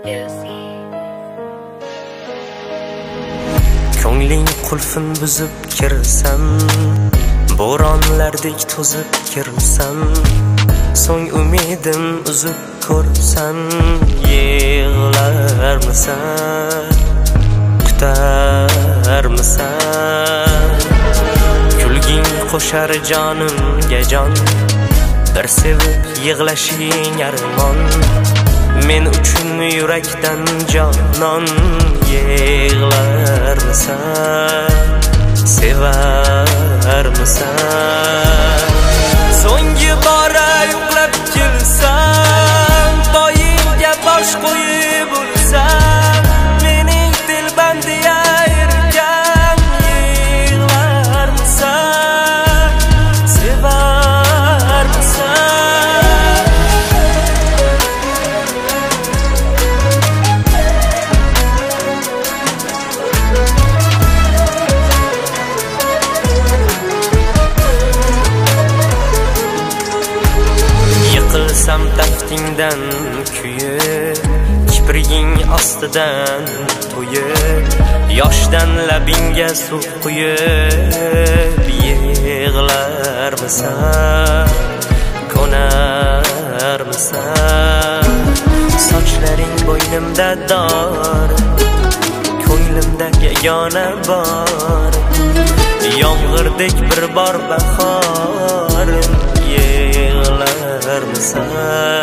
Ko'ngling qulfin buzib kirsam, bo'ronlardek to'zib kirsam, so'ng umidim uzib ko'rsam, yig'larmisan, kutarmisan? Kulging qo'shar jonimga jon, bir sevib yig'lashing armon, men uchun yurakdan jonon. Yig'larmisan, sevarmisan? So'nggi bora yo'qlab kelsam, poyingga bosh qo'yib o'lsam, mening dilbandiya erkam. Yig'larmisan, sevarmisan? Yiqilsam taftingdan kuyib, kipriging ostidan to'yib, yoshdan labingga suv quyib, yig'larmisan, ko'narmisan? Sochlaring bo'ynimda dor, ko'nglimda yagona bor, yomg'irdek bir bor bahorim. Yig'larmisan,